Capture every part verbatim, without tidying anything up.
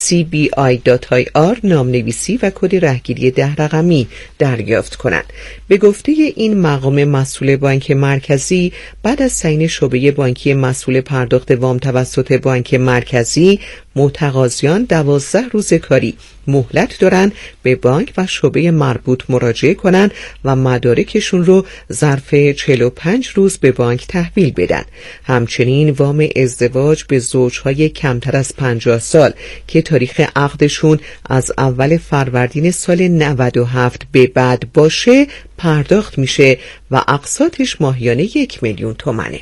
سی بی آی دات آی آر نامنویسی و کد رهگیری ده رقمی دریافت کنند. به گفته این مقام مسئول بانک مرکزی، بعد از تعیین شعبه بانکی مسئول پرداخت وام توسط بانک مرکزی، متقاضیان دوازده روز کاری مهلت دارند به بانک و شعبه مربوط مراجعه کنند و مدارکشون رو ظرف چهل و پنج روز به بانک تحویل بدن. همچنین وام ازدواج به زوجهای کمتر از پنجاه سال که تاریخ عقدشون از اول فروردین سال نود و هفت به بعد باشه پرداخت میشه و اقساطش ماهیانه یک میلیون تومنه.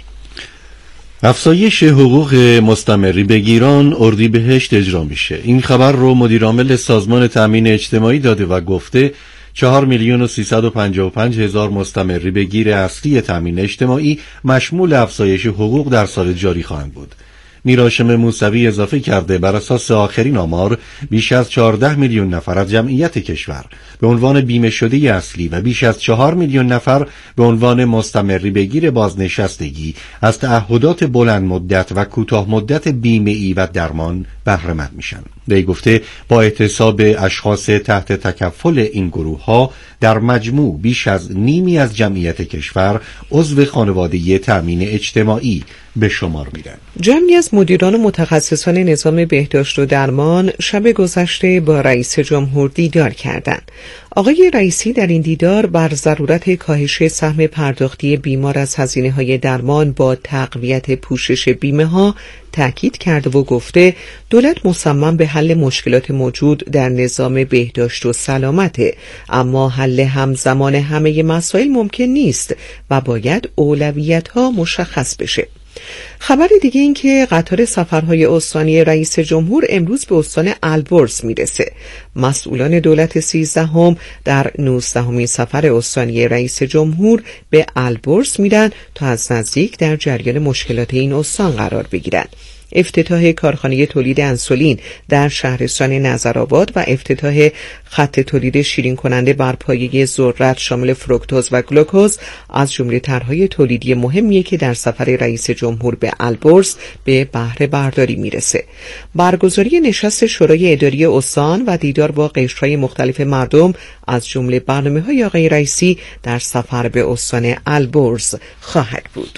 افزایش حقوق مستمری به گیران اردیبهشت اجرا میشه. این خبر رو مدیرعامل سازمان تامین اجتماعی داده و گفته چهار میلیون و سیصد و پنجاه و پنج هزار مستمری به گیر اصلی تامین اجتماعی مشمول افزایش حقوق در سال جاری خواهند بود. میراشم موسوی اضافه کرده بر اساس آخرین آمار بیش از چهارده میلیون نفر از جمعیت کشور به عنوان بیمه شده اصلی و بیش از چهار میلیون نفر به عنوان مستمری بگیر بازنشستگی از تعهدات بلند مدت و کوتاه مدت بیمه‌ای و درمان بهره مند میشن. وی گفته با احتساب اشخاص تحت تکفل این گروه ها در مجموع بیش از نیمی از جمعیت کشور عضو خانواده تامین اجتماعی به شمار میرن. جمعی از مدیران و متخصصان نظام بهداشت و درمان شب گذشته با رئیس جمهور دیدار کردند. آقای رئیسی در این دیدار بر ضرورت کاهش سهم پرداختی بیمار از هزینه‌های درمان با تقویت پوشش بیمه ها تأکید کرده و گفته دولت مصمم به حل مشکلات موجود در نظام بهداشت و سلامته، اما حل همزمان همه مسائل ممکن نیست و باید اولویت‌ها مشخص بشه. خبر دیگه این که قطار سفرهای استانی رئیس جمهور امروز به استان البرز میرسه. مسئولان دولت سیزدهم در نوزدهمین سفر استانی رئیس جمهور به البرز میرن تا از نزدیک در جریان مشکلات این استان قرار بگیرن. افتتاح کارخانه تولید انسولین در شهرستان نظرآباد و افتتاح خط تولید شیرین کننده بر پایه ذرت شامل فرکتوز و گلوکوز از جمله طرحهای تولیدی مهمیه که در سفر رئیس جمهور به البرز به بهره برداری میرسه. برگزاری نشست شورای اداری استان و دیدار با قشرهای مختلف مردم از جمله برنامه‌های آقای رئیسی در سفر به استان البرز خواهد بود.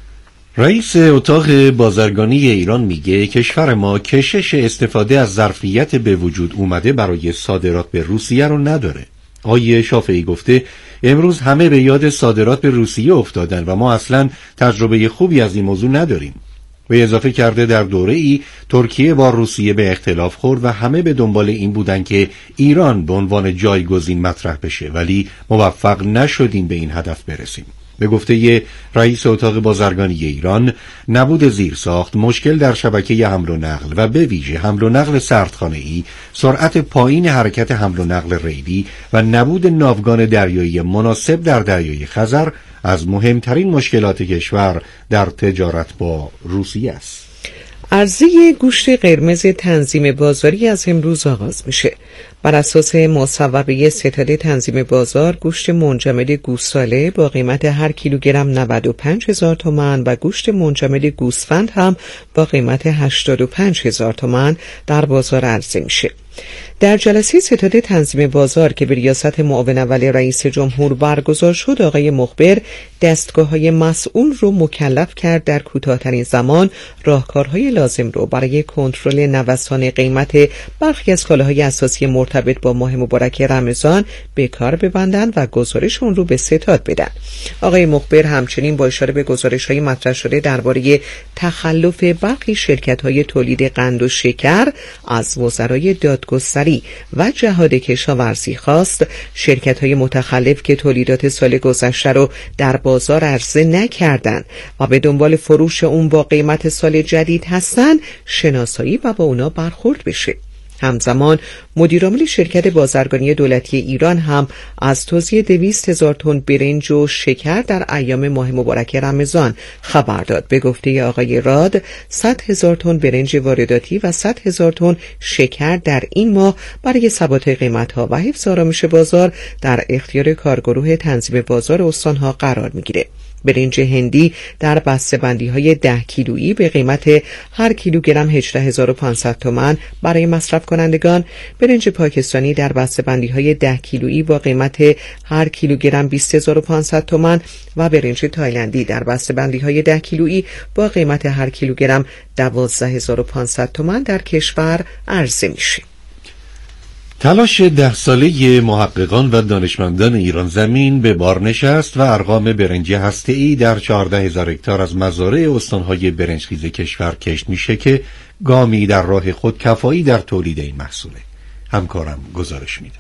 رئیس اتاق بازرگانی ایران میگه کشور ما کشش استفاده از ظرفیت به وجود اومده برای صادرات به روسیه رو نداره. آقای شافعی گفته امروز همه به یاد صادرات به روسیه افتادن و ما اصلا تجربه خوبی از این موضوع نداریم. و اضافه کرده در دوره ای ترکیه با روسیه به اختلاف خورد و همه به دنبال این بودن که ایران به عنوان جایگزین مطرح بشه، ولی موفق نشدیم به این هدف برسیم. به گفته رئیس اتاق بازرگانی ایران، نبود زیرساخت، مشکل در شبکه حمل و نقل و به ویژه حمل و نقل سردخانه‌ای، سرعت پایین حرکت حمل و نقل ریلی و نبود ناوگان دریایی مناسب در دریای خزر از مهمترین مشکلات کشور در تجارت با روسیه است. عرضه گوشت قرمز تنظیم بازاری از امروز آغاز میشه. بر اساس مصوبه ستاد تنظیم بازار، گوشت منجمد گوساله با قیمت هر کیلوگرم نود و پنج هزار تومان و گوشت منجمد گوسفند هم با قیمت هشتاد و پنج هزار تومان در بازار عرضه میشه. در جلسه ستاد تنظیم بازار که به ریاست معاون اول رئیس جمهور برگزار شد، آقای مخبر دستگاه‌های مسئول رو مکلف کرد در کوتاه‌ترین زمان راهکارهای لازم رو برای کنترل نوسان قیمت برخی از کالاهای اساسی مرتبط با ماه مبارک رمضان به کار ببندند و گزارش اون رو به ستاد بدن. آقای مخبر همچنین با اشاره به گزارش‌های مطرح شده درباره تخلف برخی شرکت‌های تولید قند و شکر از وزرای دادگستری و جهاد کشاورزی خواست شرکت‌های متخلف که تولیدات سال گذشته رو در بازار عرضه نکردند و به دنبال فروش اون با قیمت سال جدید هستن شناسایی و با اونا برخورد بشه. همزمان مدیرعامل شرکت بازرگانی دولتی ایران هم از توزیع دویست هزار تن برنج و شکر در ایام ماه مبارک رمضان خبر داد. به گفته آقای راد، صد هزار تن برنج وارداتی و صد هزار تن شکر در این ماه برای ثبات قیمت‌ها و حفظ آرامش بازار در اختیار کارگروه تنظیم بازار استان‌ها قرار می‌گیره. برنج هندی در بسته‌بندی های ده کیلویی به قیمت هر کیلوگرم هجده هزار و پانصد تومان برای مصرف کنندگان، برنج پاکستانی در بسته‌بندی های ده کیلویی با قیمت هر کیلوگرم بیست هزار و پانصد تومان و برنج تایلندی در بسته‌بندی های ده کیلویی با قیمت هر کیلوگرم دوازده هزار و پانصد تومان در کشور عرضه میشه. تلاش ده ساله محققان و دانشمندان ایران زمین به بار نشست و ارقام برنج هسته‌ای در چهارده هزار هکتار از مزارع استانهای برنجخیز کشور کشت میشه که گامی در راه خودکفایی در تولید این محصوله. همکارم گزارش میده.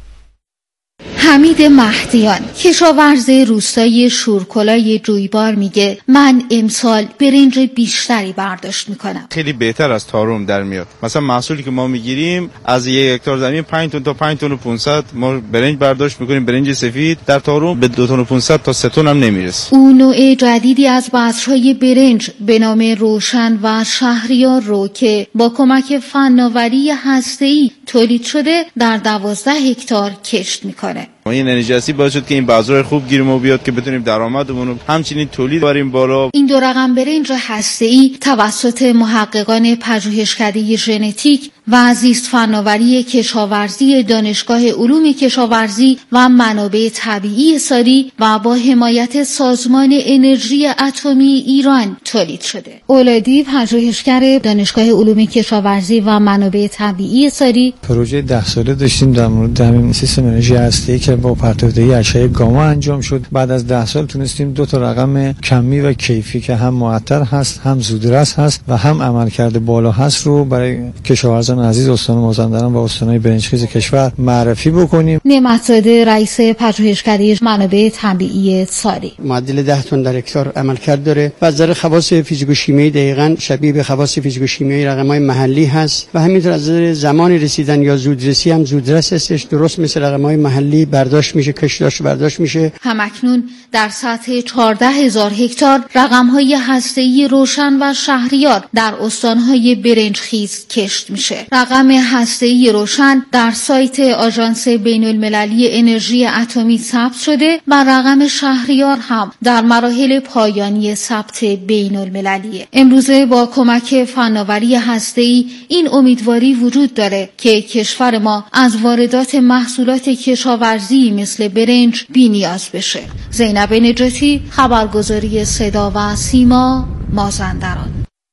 حمید مهدیان، کشاورز روستای شورکلای جویبار میگه من امسال برنج بیشتری برداشت میکنم. خیلی بهتر از تارم در میاد. مثلا محصولی که ما میگیریم از یک هکتار زمین پنج تن تا پنج تن و پانصد ما برنج برداشت میکنیم، برنج سفید. در تارم به دو تن و پانصد تا سه تن هم نمیرسه. اون نوع جدیدی از بذرهای برنج به نام روشن و شهریار رو که با کمک فناوری هسته‌ای تولید شده در دوازده هکتار کشت میکنه. این انرژی باعث شد که این بذر خوب گیرمون بیاد که بتونیم درآمدمون رو همچنین تولید ببریم بالا. این دو رقم برنج هسته‌ای توسط محققان پژوهشکده ژنتیک و زیست فناوری کشاورزی دانشگاه علوم کشاورزی و منابع طبیعی ساری و با حمایت سازمان انرژی اتمی ایران تولید شده. اولادی، پژوهشگر دانشگاه علوم کشاورزی و منابع طبیعی ساری، پروژه ده ساله داشتیم در مورد همین سیستم انرژی هسته‌ای که با پرتاب‌دهی اشعه گاما انجام شد. بعد از ده سال تونستیم دو تا رقم کمی و کیفی که هم معطر هست، هم زودرس هست و هم عملکرد بالا هست رو برای کشاورزان عزیز استان مازندران و استان‌های برنجخیز کشور معرفی بکنیم. نعمت‌زاده، رئیس پژوهشکده منابع طبیعی ساری، معدل ده تن در هکتار عملکرد داره و از نظر خواص فیزیک و شیمیایی دقیقاً شبیه به خواص فیزیک و شیمیایی رقم‌های محلی هست و همینطور از نظر زمان رسیدن یا زودرسی هم زودرس هستش، درست مثل رقم‌های محلی برداشت میشه، کشتاش برداشت میشه. همکنون در سطح چهارده هزار هکتار رقم‌های هسته‌ای روشن و شهریار در استان‌های برنجخیز کشت میشه. رقم هسته‌ای روشن در سایت آژانس بین‌المللی انرژی اتمی ثبت شده و رقم شهریار هم در مراحل پایانی ثبت بین‌المللی. امروزه با کمک فناوری هسته‌ای این امیدواری وجود داره که کشور ما از واردات محصولات کشاورزی مثل برنج بی‌نیاز بشه. زینب نجاتی، خبرگزاری صدا و سیما، مازندران.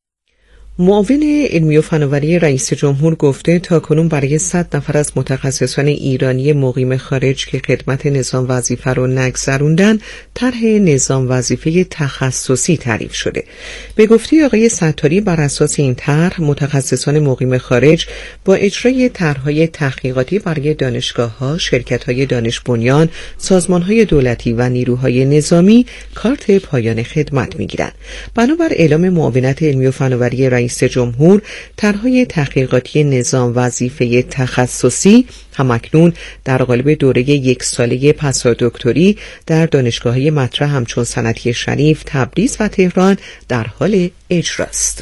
معاون علمی و فناوری رئیس جمهور گفته تاکنون برای صد نفر از متخصصان ایرانی مقیم خارج که خدمت نظام وظیفه رو نگذروندن طرح نظام وظیفه تخصصی تعریف شده. به گفته آقای ستاری بر اساس این طرح متخصصان مقیم خارج با اجرای طرح‌های تحقیقاتی برای دانشگاه‌ها، شرکت‌های دانش بنیان، سازمان‌های دولتی و نیروهای نظامی کارت پایان خدمت می‌گیرند. بنابر اعلام معاونت علمی و فناوری رئیس رئیس جمهور، طرح‌های تحقیقاتی نظام وظیفه تخصصی همکنون در قالب دوره یک ساله پسادکتری در دانشگاه‌های مطرح همچون صنعتی شریف، تبریز و تهران در حال اجراست.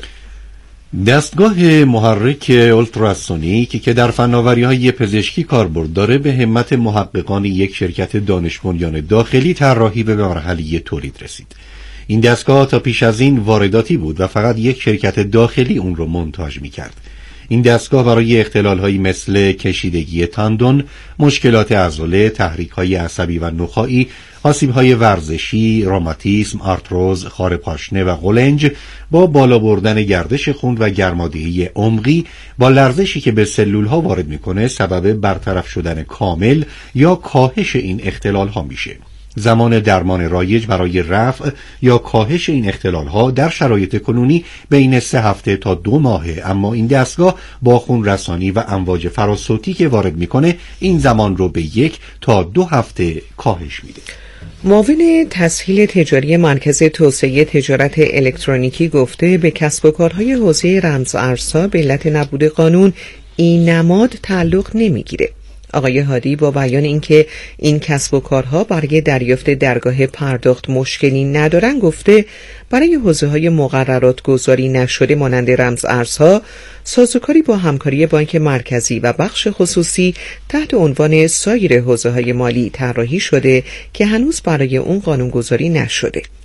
دستگاه محرک اولتراسونیک که در فناوری‌های پزشکی کاربرد داره به همت محققان یک شرکت دانش بنیان داخلی طراحی به مرحله تولید رسید. این دستگاه تا پیش از این وارداتی بود و فقط یک شرکت داخلی اون رو مونتاژ می‌کرد. این دستگاه برای اختلال‌هایی مثل کشیدگی تاندون، مشکلات عضله، تحریک‌های عصبی و نخاعی، آسیب‌های ورزشی، روماتیسم، آرتروز، خار پاشنه و قولنج با بالا بردن گردش خون و گرمادهی عمقی با لرزشی که به سلول‌ها وارد می‌کنه سبب برطرف شدن کامل یا کاهش این اختلال‌ها میشه. زمان درمان رایج برای رفع یا کاهش این اختلال‌ها در شرایط کنونی بین سه هفته تا دو ماهه، اما این دستگاه با خون رسانی و امواج فراسوتی که وارد میکنه این زمان رو به یک تا دو هفته کاهش میده. معاون تسهیل تجاری مرکز توسعه تجارت الکترونیکی گفته به کسب و کارهای حوزه رمز ارزها به علت نبود قانون این نماد تعلق نمیگیره. آقای هادی با بیان اینکه این کسب و کارها برای دریافت درگاه پرداخت مشکلی ندارن گفته برای حوزه‌های مقررات گذاری نشده مانند رمز ارزها سازوکاری با همکاری بانک مرکزی و بخش خصوصی تحت عنوان سایر حوزه‌های مالی طراحی شده که هنوز برای اون قانونگذاری نشده.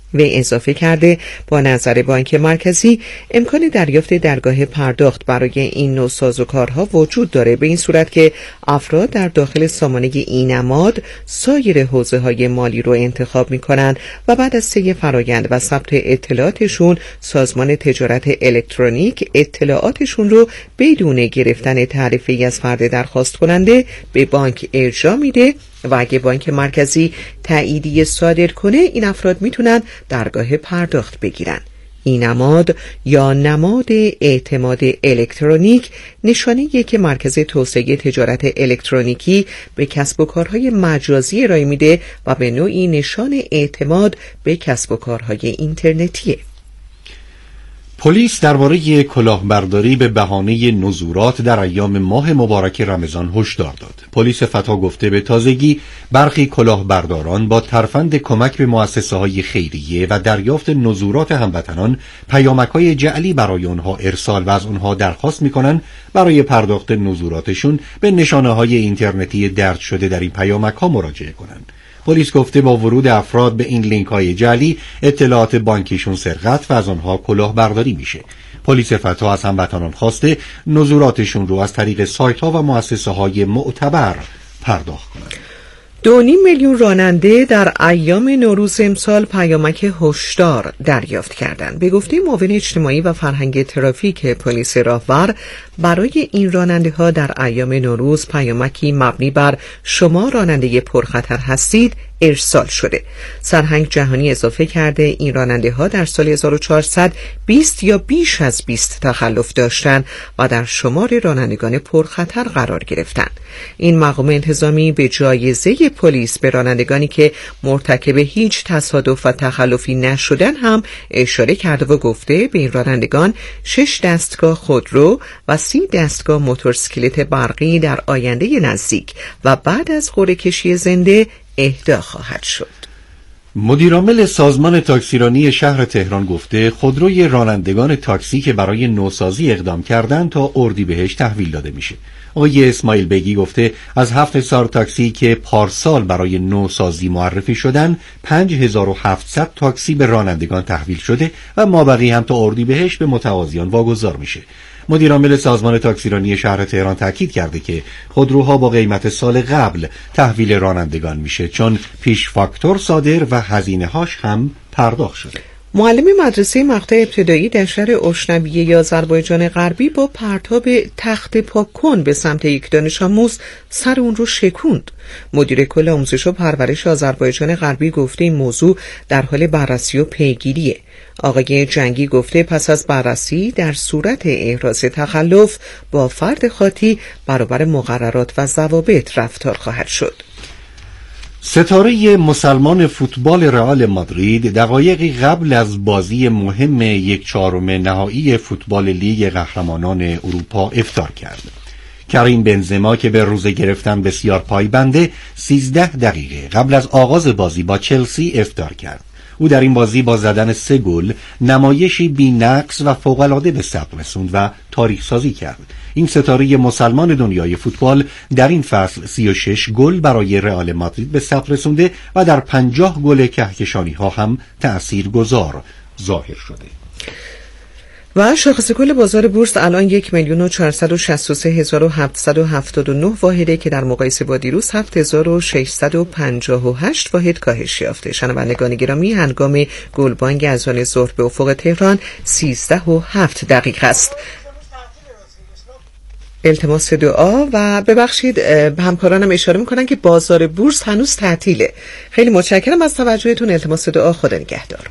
وی اضافه کرده با نظر بانک مرکزی امکان دریافت درگاه پرداخت برای این نوع سازوکارها وجود داره، به این صورت که افراد در داخل سامانه این نماد سایر حوزه‌های مالی رو انتخاب می‌کنند و بعد از طی فرایند و ثبت اطلاعاتشون سازمان تجارت الکترونیک اطلاعاتشون رو بدون گرفتن تعرفه‌ای از فرد درخواست کننده به بانک ارجاع میده و اگه بانک مرکزی تاییدیه صادر کنه این افراد میتونن درگاه پرداخت بگیرن. این نماد یا نماد اعتماد الکترونیک نشانه‌ایه که مرکز توسعه تجارت الکترونیکی به کسب و کارهای مجازی ارائه میده و به نوعی نشان اعتماد به کسب و کارهای اینترنتیه. پلیس درباره کلاهبرداری به بهانه نزورات در ایام ماه مبارک رمضان هشدار داد. پلیس فتا گفته به تازگی برخی کلاهبرداران با ترفند کمک به مؤسسه‌های خیریه و دریافت نزورات هموطنان پیامک‌های جعلی برای آنها ارسال و از آنها درخواست می‌کنند برای پرداخت نزوراتشون به نشانه‌های اینترنتی درج شده در این پیامک‌ها مراجعه کنند. پلیس گفته با ورود افراد به این لینک‌های جعلی اطلاعات بانکیشون سرقت و از آنها کلاهبرداری میشه. پلیس فتا از هموطنان خواسته نزوراتشون رو از طریق سایت‌ها و مؤسسه‌های معتبر پرداخت کنند. دو نیم میلیون راننده در ایام نوروز امسال پیامک هشدار دریافت کردند. به گفته معاون اجتماعی و فرهنگ ترافیک پلیس راهور، برای این راننده ها در ایام نوروز پیامکی مبنی بر شما راننده پرخطر هستید ارسال شده. سرهنگ جهانی اضافه کرده این راننده ها در سال هزار و چهارصد بیست یا بیش از بیست تخلف داشتند و در شمار رانندگان پرخطر قرار گرفتند. این مقام انتظامی به جایزه پلیس به رانندگانی که مرتکب هیچ تصادف و تخلفی نشدن هم اشاره کرده و گفته به این رانندگان شش دستگاه خودرو و سی دستگاه موتورسیکلت برقی در آینده نزدیک و بعد از قرعه کشی زنده اهدا خواهد شد. مدیرعامل سازمان تاکسیرانی شهر تهران گفته خودروی رانندگان تاکسی که برای نوسازی اقدام کردند تا اردیبهشت تحویل داده میشه. آقای اسماعیل بگی گفته از هفت سار تاکسی که پارسال برای نوسازی معرفی شدن پنج هزار و هفتصد تاکسی به رانندگان تحویل شده و مابقی هم تا اردیبهشت به متقاضیان واگذار میشه. مدیرعامل سازمان تاکسیرانی شهر تهران تاکید کرده که خودروها با قیمت سال قبل تحویل رانندگان میشه چون پیش فاکتور صادر و هزینه هاش هم پرداخت شده. معلم مدرسه مقطع ابتدایی در شهر اشنبیه یا آذربایجان غربی با پرتاب تخت پاک کن به سمت یک دانش آموز سر اون رو شکوند. مدیر کل آموزش و پرورش آذربایجان غربی گفته این موضوع در حال بررسی و پیگیریه. آقای جنگی گفته پس از بررسی در صورت احراز تخلف با فرد خاطی برابر مقررات و ضوابط رفتار خواهد شد. ستاره مسلمان فوتبال رئال مادرید دقایقی قبل از بازی مهم یک چهارم نهایی فوتبال لیگ قهرمانان اروپا افطار کرد. کریم بنزما که به روزه گرفتن بسیار پایبنده سیزده دقیقه قبل از آغاز بازی با چلسی افطار کرد. او در این بازی با زدن سه گل نمایشی بی‌نقص و فوق‌العاده به ثبت رسوند و تاریخ سازی کرد. این ستاره مسلمان دنیای فوتبال در این فصل سی و شش گل برای رئال مادرید به ثبت رسونده و در پنجاه گل کهکشانی ها هم تأثیرگذار ظاهر شده. و شاخص کل بازار بورس الان یک میلیون و چهارصد و شصت و سه هزار و هفتصد و هفتاد و نه واحده که در مقایسه با دیروز هفت هزار و ششصد و پنجاه و هشت واحد کاهش یافته. شنوندگان گرامی، هنگام گلبانگ اذان ظهر به افق تهران سیزده و هفت دقیقه است. التماس دعا و ببخشید همکارانم اشاره میکنن که بازار بورس هنوز تعطیله. خیلی متشکرم از توجهتون. التماس دعا. خدا نگهدار.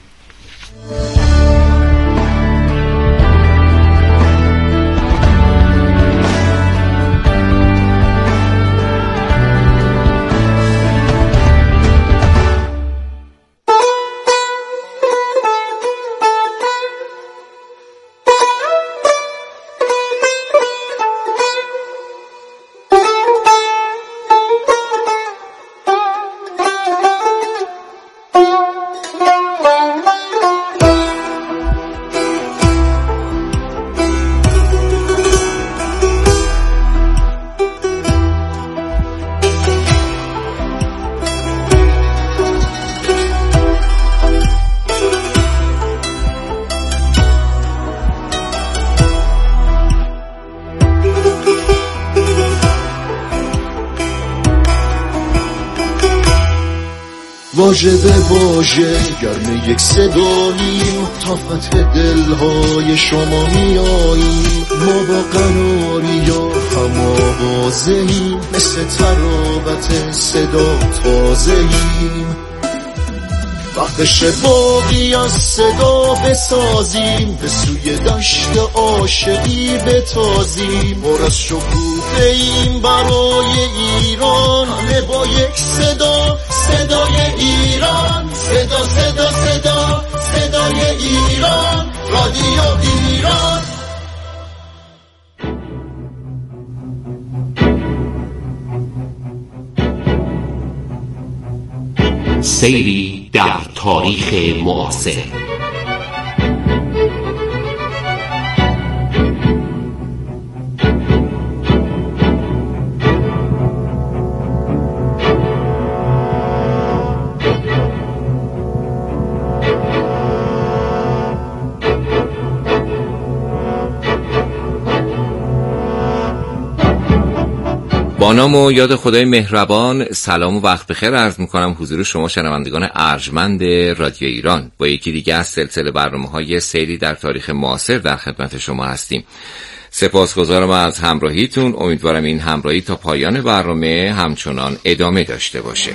واژه به واژه گرم یک صداییم، تا فتح دلهای شما میاییم. ما با قناری یا هم آوازهیم، مثل تراوت صدا تازهیم. وقتش باقی از صدا بسازیم، به سوی دشت عاشقی بتازیم. پر از شکوفه ایم برای ایران، همه با یک صدا، صدای ایران. صدا صدا صدا صدای ایران، رادیو ایران. سیری در تاریخ معاصر. با نام و یاد خدای مهربان، سلام و وقت بخیر عرض میکنم حضور شما شنوندگان ارجمند رادیو ایران. با یکی دیگه از سلسله برنامه‌های سیری در تاریخ معاصر در خدمت شما هستیم. سپاسگزارم از همراهیتون. امیدوارم این همراهی تا پایان برنامه همچنان ادامه داشته باشه.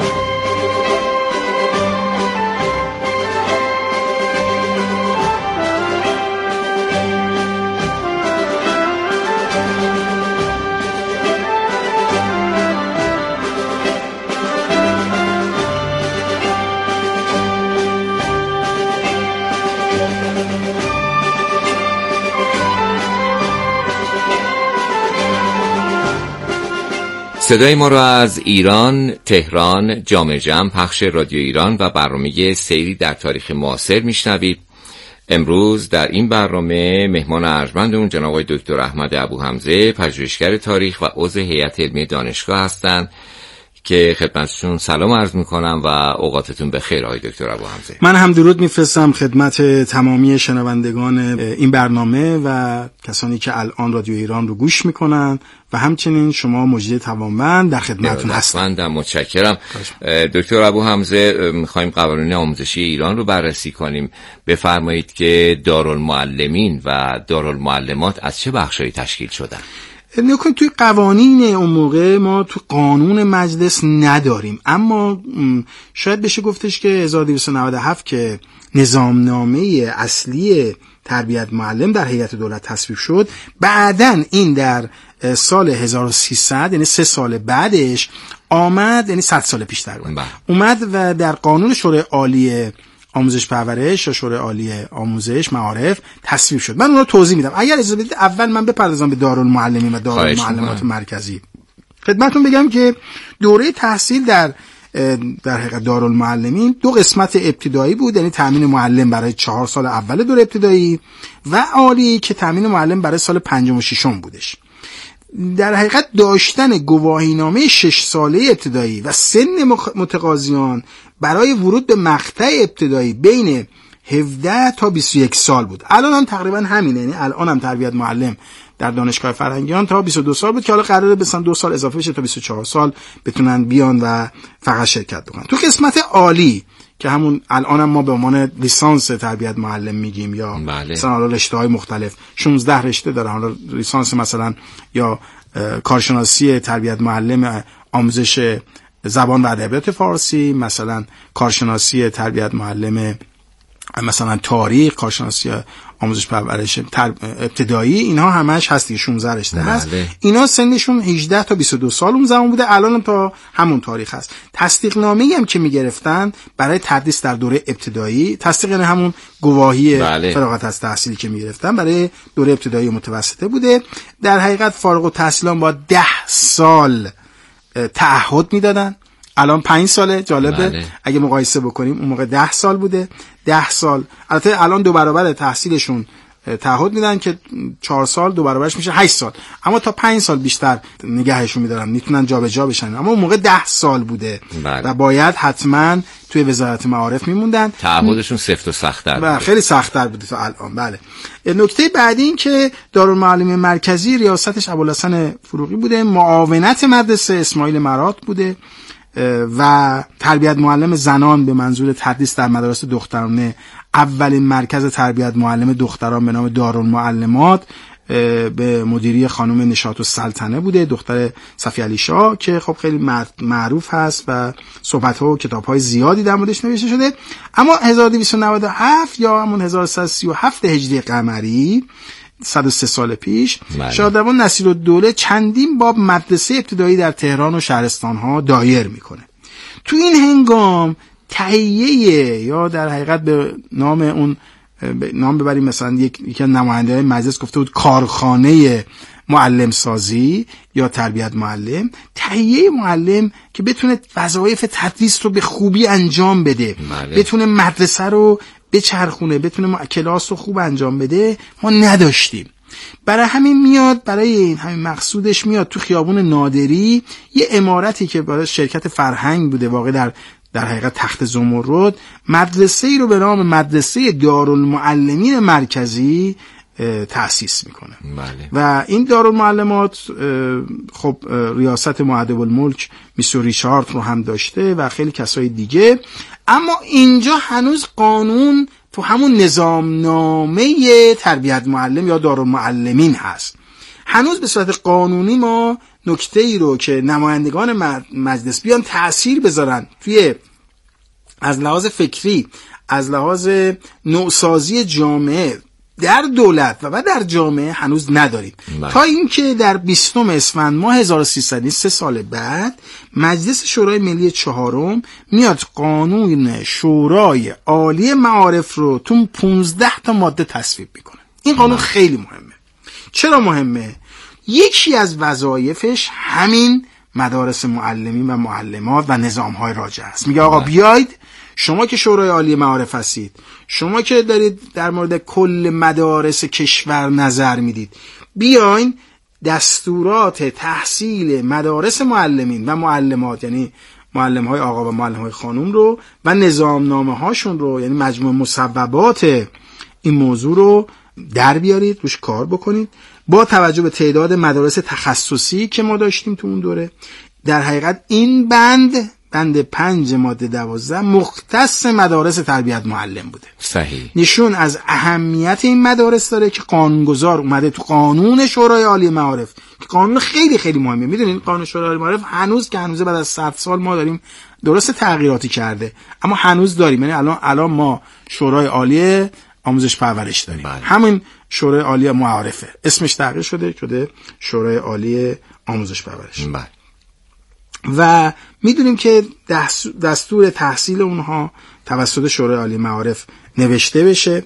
صدای ما را از ایران، تهران، جامع جمع پخش رادیو ایران و برنامه سیری در تاریخ معاصر میشنوید. امروز در این برنامه مهمان ارجمندمون جناب آقای دکتر احمد ابوحمزه، پژوهشگر تاریخ و عضو هیئت علمی دانشگاه هستند که خدمتشون سلام عرض میکنم و اوقاتتون بخیر آقای دکتر ابوحمزه. من هم درود میفرستم خدمت تمامی شنوندگان این برنامه و کسانی که الان رادیو ایران رو گوش میکنن و همچنین شما مجری توانمند در خدمتتون هستم. متشکرم. دکتر ابوحمزه، میخوایم قوانین آموزشی ایران رو بررسی کنیم. بفرمایید که دارالمعلمین و دارالمعلمات از چه بخشایی تشکیل شدن؟ نکنید توی قوانین اون موقع ما تو قانون مجلس نداریم، اما شاید بشه گفتش که هزار و دویست و نود و هفت که نظامنامه اصلی تربیت معلم در هیئت دولت تصویب شد، بعدن این در سال هزار و سیصد یعنی سه سال بعدش آمد، یعنی صد سال پیشتر بود اومد و در قانون شورای عالی آموزش پرورش یا شورای عالی آموزش معارف تصویب شد. من اون رو توضیح میدم. اگر اجازه بدید اول من بپردازم به دارالمعلمین و دارالمعلمات مرکزی. خدمتتون بگم که دوره تحصیل در در حقیقت دارالمعلمین دو قسمت ابتدایی بود، یعنی تامین معلم برای چهار سال اول دوره ابتدایی و عالی که تامین معلم برای سال پنجم و ششم بودش. در حقیقت داشتن گواهینامه شش ساله ابتدایی و سن متقاضیان برای ورود به مقطع ابتدایی بین هفده تا بیست و یک سال بود. الان هم تقریبا همینه، یعنی الان هم تربیت معلم در دانشگاه فرهنگیان تا بیست و دو سال بود که حالا قراره مثلا دو سال اضافه بشه تا بیست و چهار سال بتونن بیان و فقط شرکت بکنن. تو قسمت عالی که همون الان هم ما به عنوان لیسانس تربیت معلم میگیم یا بله. مثلا رشته‌های مختلف شانزده رشته داره، حالا لیسانس مثلا یا کارشناسی تربیت معلم آموزش زبان و ادبیات فارسی، مثلا کارشناسی تربیت معلم مثلا تاریخ، کارشناسی آموزش پرورش ابتدایی، اینها همش هستی شانزده رشته هست. اینا سنشون هجده تا بیست و دو سال اون زمان بوده، الان تا همون تاریخ هست. تصدیق نامه‌ای هم که میگرفتن برای تدریس در دوره ابتدایی، تصدیق یعنی همون گواهی بله. فراغت از تحصیلی که میگرفتن برای دوره ابتدایی و متوسطه بوده. در حقیقت فارغ التحصیلان با ده سال تعهد میدادن. الان پنج ساله. جالبه بله. اگه مقایسه بکنیم اون موقع ده سال بوده. ده سال البته الان دو برابر تحصیلشون تعهد میدن که چهار سال دو برابرش میشه هشت سال، اما تا پنج سال بیشتر نگهشون میدارن، میتونن جابجا بشن. اما اون موقع ده سال بوده بله. و باید حتما توی وزارت معارف میموندن. تعهدشون سفت و سخت‌تر بوده. خیلی سخت‌تر بوده تا الان. بله. نکته بعدی این که دارالمعلمین مرکزی ریاستش ابوالحسن فروغی بوده، معاونت مدرسه اسماعیل مراد بوده و تربیت معلم زنان به منظور تدریس در مدارس دخترانه اولین مرکز تربیت معلم دختران به نام دارالمعلمات به مدیری خانم نشاط السلطنه بوده، دختر صفی علی شاه، که خب خیلی معروف هست و صحبت‌ها و کتاب‌های زیادی در موردش نوشته شده. اما هزار و دویست و نود و هفت یا همون هزار و سیصد و سی و هفت هجری قمری، صد و سه سال پیش، شاهدوان نصیرالدوله چندین باب مدرسه ابتدایی در تهران و شهرستان‌ها دایر میکنه. تو این هنگام تهیه یا در حقیقت به نام اون نام ببریم، مثلا یک یکی از نماینده‌های مجلس گفته بود کارخانه معلم سازی یا تربیت معلم، تهیه معلم که بتونه وظایف تدریس رو به خوبی انجام بده، بله. بتونه مدرسه رو بچرخونه، بتونه کلاس رو خوب انجام بده، ما نداشتیم. برای همین میاد، برای این همین مقصودش میاد تو خیابون نادری یه عمارتی که برای شرکت فرهنگ بوده، واقع در در حقیقت تخت زمرد، مدرسه ای رو به نام مدرسه دارالمعلمین مرکزی تأسیس میکنه. بله. و این دارالمعلمات خب ریاست مؤدب الملک میسو ریچارد رو هم داشته و خیلی کسای دیگه. اما اینجا هنوز قانون تو همون نظامنامه تربیت معلم یا دارالمعلمین هست. هنوز به صورت قانونی ما نکته ای رو که نمایندگان مجلس بیان تأثیر بذارن توی از لحاظ فکری، از لحاظ نوسازی جامعه در دولت و بعد در جامعه هنوز نداریم. مای. تا اینکه در بیستم اسفند ماه هزار و سیصد، سه سال بعد، مجلس شورای ملی چهارم میاد قانون شورای عالی معارف رو تو پانزده تا ماده تصویب میکنه. این قانون مای. خیلی مهمه. چرا مهمه؟ یکی از وظایفش همین مدارس معلمین و معلمات و نظام‌های راجع است. میگه آقا بیاید، شما که شورای عالی معارف هستید، شما که دارید در مورد کل مدارس کشور نظر میدید، بیاین دستورات تحصیل مدارس معلمین و معلمات، یعنی معلم‌های آقا و معلم‌های خانم رو و نظامنامه هاشون رو، یعنی مجموع مصوبات این موضوع رو در بیارید، روش کار بکنید. با توجه به تعداد مدارس تخصصی که ما داشتیم تو اون دوره، در حقیقت این بند بند پنج ماده دوازده مختص مدارس تربیت معلم بوده. صحیح. نشون از اهمیت این مدارس داره که قانونگذار اومده تو قانون شورای عالی معارف، که قانون خیلی خیلی مهمه. میدونین قانون شورای عالی معارف هنوز که هنوز بعد از صد سال ما داریم، درست تغییراتی کرده اما هنوز داریم. یعنی الان الان ما شورای عالی آموزش پرورش داریم. بله. همین شورای عالی معارفه، اسمش تغییر شده شده شورای عالی آموزش پرورش. بله. و میدونیم که دستور تحصیل اونها توسط شورای عالی معارف نوشته بشه.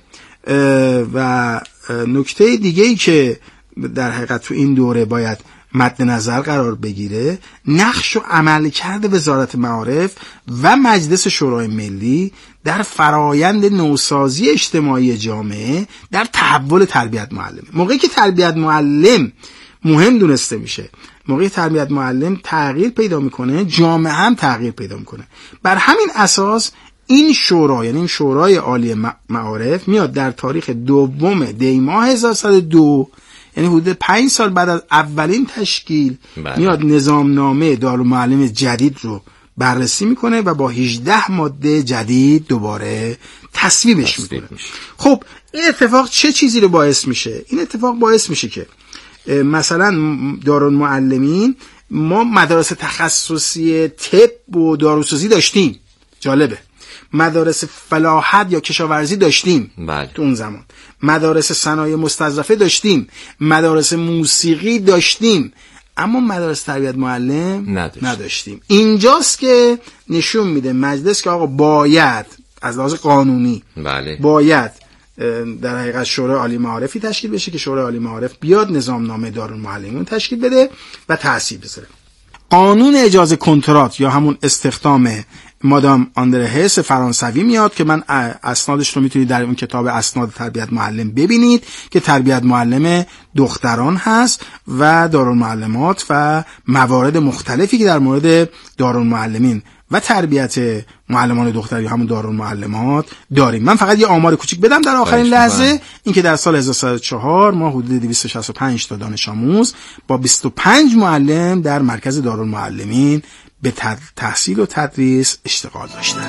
و نکته دیگه ای که در حقیقت تو این دوره باید مد نظر قرار بگیره، نقش و عملکرد وزارت معارف و مجلس شورای ملی در فرایند نوسازی اجتماعی جامعه در تحول تربیت معلم. موقعی که تربیت معلم مهم دونسته میشه، موقعی تربیت معلم تغییر پیدا میکنه، جامعه هم تغییر پیدا میکنه. بر همین اساس این شورا، یعنی این شورای عالی معارف، میاد در تاریخ دوم دی ماه هزار و سیصد و دو، یعنی حدود پنج سال بعد از اولین تشکیل، بله. میاد نظامنامه دارالمعلم جدید رو بررسی میکنه و با هجده ماده جدید دوباره تصویبش میکنه. خب این اتفاق چه چیزی رو باعث میشه؟ این اتفاق باعث میشه که مثلا دارالمعلمین، ما مدارس تخصصی طب و داروسازی داشتیم، جالبه، مدارس فلاحت یا کشاورزی داشتیم، بله. تو اون زمان مدارس صنایع مستظرفه داشتیم، مدارس موسیقی داشتیم، اما مدارس تربیت معلم نداشتیم. نداشتیم. اینجاست که نشون میده مجلس که آقا باید از لحاظ قانونی، بله. باید در حقیقت شورای عالی معارفی تشکیل بشه که شورای عالی معارف بیاد نظامنامه دارالمعلمین تشکیل بده و تأسیس بذاره. قانون اجازه کنترات یا همون استخدام مادام آندره هس فرانسوی میاد که من اسنادش رو میتونید در اون کتاب اسناد تربیت معلم ببینید که تربیت معلم دختران هست و دارالمعلمات و موارد مختلفی که در مورد دارالمعلمین و تربیت معلمان دختری همون دارالمعلمات داریم. من فقط یه آمار کوچیک بدم در آخرین لحظه، این که در سال هزار و سیصد و چهار ما حدود دویست و شصت و پنج تا دانش آموز با بیست و پنج معلم در مرکز دارالمعلمین به تحصیل و تدریس اشتغال داشتن.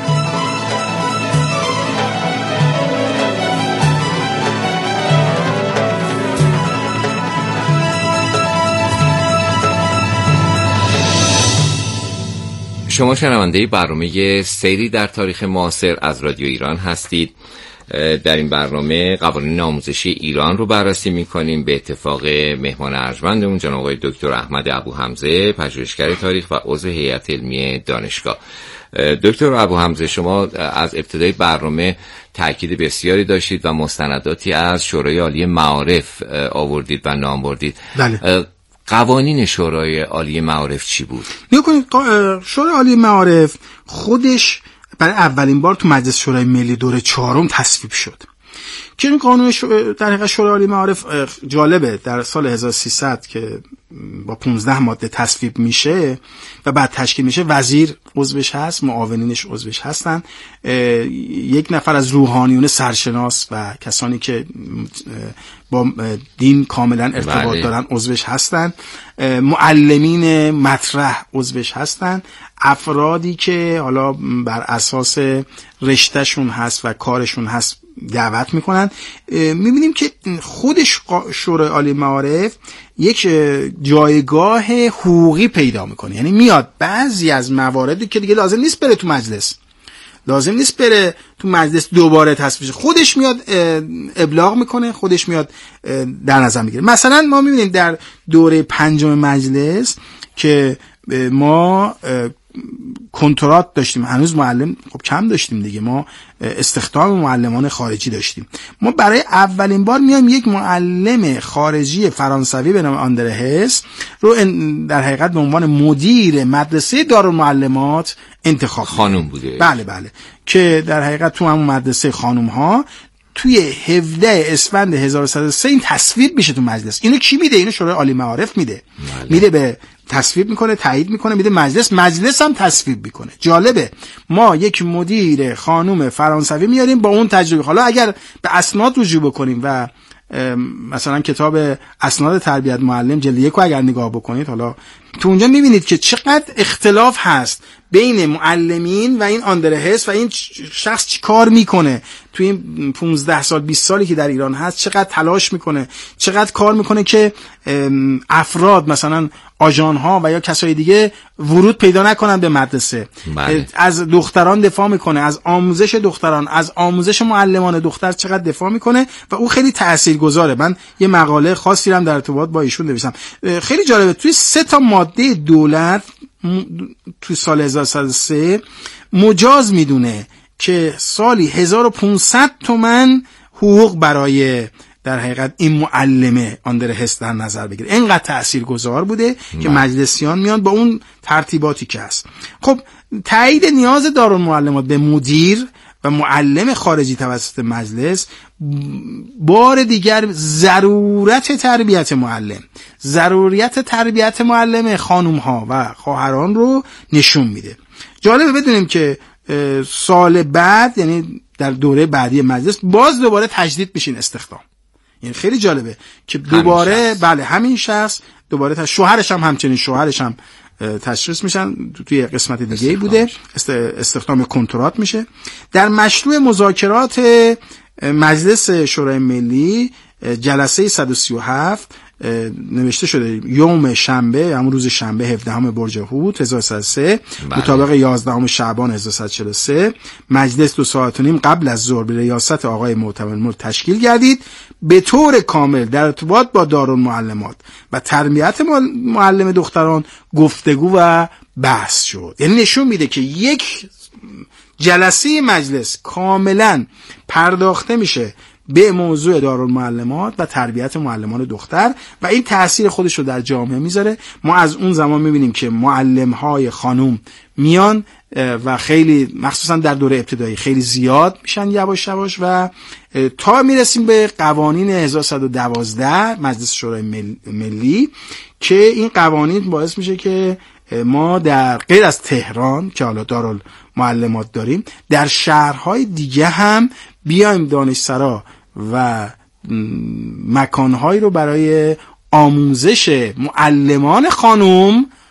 شما شنونده برنامه سیری در تاریخ معاصر از رادیو ایران هستید. در این برنامه قوانین آموزشی ایران رو بررسی می‌کنیم به اتفاق مهمان ارجمندمون جناب آقای دکتر احمد ابوحمزه، پژوهشگر تاریخ و عضو هیئت علمی دانشگاه. دکتر ابوحمزه، شما از ابتدای برنامه تاکید بسیاری داشتید و مستنداتی از شورای عالی معارف آوردید و نام بردید. بله. قوانین شورای عالی معارف چی بود؟ نگاه کنید، شورای عالی معارف خودش برای اولین بار تو مجلس شورای ملی دوره چهارم تصویب شد که این قانون در حقیقت شورای عالی معارف جالبه. در سال هزار و سیصد که با پانزده ماده تصویب میشه و بعد تشکیل میشه، وزیر عضوش هست، معاونینش عضوش هستن، یک نفر از روحانیون سرشناس و کسانی که با دین کاملا ارتباط بله. دارن عضوش هستن، معلمین مطرح عضوش هستن، افرادی که حالا بر اساس رشتهشون هست و کارشون هست دعوت میکنن. میبینیم که خودش شورای عالی معارف یک جایگاه حقوقی پیدا میکنه، یعنی میاد بعضی از مواردی که دیگه لازم نیست بره تو مجلس، لازم نیست بره تو مجلس دوباره تصویب شه، خودش میاد ابلاغ میکنه، خودش میاد در نظر میگیره. مثلا ما میبینیم در دوره پنجم مجلس که ما کنترات داشتیم، هنوز معلم خب کم داشتیم دیگه، ما استخدام معلمان خارجی داشتیم. ما برای اولین بار میایم یک معلم خارجی فرانسوی به نام آندره هس رو در حقیقت به عنوان مدیر مدرسه دارالمعلمات انتخاب خانم بوده. بله بله، که در حقیقت تو همون مدرسه خانم ها توی هفدهم اسفند هزار و صد و سه این تصویب میشه تو مجلس. اینو کی میده؟ اینو شورای عالی معارف میده. بله. میده به تصویب میکنه، تایید میکنه، میده مجلس، مجلس هم تصویب میکنه. جالبه، ما یک مدیر خانم فرانسوی میاریم با اون تجربه. حالا اگر به اسناد رجوع بکنیم و مثلا کتاب اسناد تربیت معلم جلد یک رو اگر نگاه بکنید، حالا تو اونجا میبینید که چقدر اختلاف هست بین معلمین و این آندره هس و این شخص چی کار میکنه تو این پانزده سال بیست سالی که در ایران هست، چقدر تلاش میکنه، چقدر کار میکنه که افراد مثلا آژان ها و یا کسای دیگه ورود پیدا نکنن به مدرسه. بله. از دختران دفاع میکنه، از آموزش دختران، از آموزش معلمان دختر چقدر دفاع میکنه و او خیلی تاثیرگذاره. من یه مقاله خاصی هم در ارتباط با ایشون نوشتم، خیلی جالبه. توی سه تا ماده دولت تو سال هزار و صد و سه مجاز میدونه که سالی هزار و پانصد تومان حقوق برای در حقیقت این معلمه آندره هس در نظر بگیره. اینقدر تاثیرگذار بوده من. که مجلسیان میان با اون ترتیباتی که هست. خب تایید نیاز دارالمعلمات به مدیر و معلم خارجی توسط مجلس بار دیگر ضرورت تربیت معلم، ضرورت تربیت معلم خانم ها و خواهران رو نشون میده. جالبه بدونیم که سال بعد، یعنی در دوره بعدی مجلس، باز دوباره تجدید میشین استخدام. یعنی خیلی جالبه که دوباره بله همین شخص دوباره تش... شوهرش هم همچنین شوهرش هم تشخیص میشن، توی قسمت دیگه بوده، استخدام کنترات میشه. در مشروع مذاکرات مجلس شورای ملی جلسه صد و سی و هفت نوشته شده یوم شنبه، همون روز شنبه هفدهم برج هوت هزار و سیصد و سه مطابق یازدهم شعبان هزار و سیصد و چهل و سه مجلس دو ساعت و نیم قبل از ظهر به ریاست آقای معتمد تشکیل گردید، به طور کامل در ارتباط با دارالمعلمات و تربیت معلم دختران گفتگو و بحث شد. یعنی نشون میده که یک جلسه مجلس کاملا پرداخته میشه به موضوع دارالمعلمات و تربیت معلمان دختر و این تأثیر خودش رو در جامعه میذاره. ما از اون زمان میبینیم که معلم‌های خانوم میان و خیلی مخصوصا در دوره ابتدایی خیلی زیاد میشن یواش یواش و تا میرسیم به قوانین هزار و صد و دوازده مجلس شورای ملی که این قوانین باعث میشه که ما در غیر از تهران که حالا دارالمعلمات داریم، در شهرهای دیگه هم بیایم دانشسرا و مکانهایی رو برای آموزش معلمان خانوم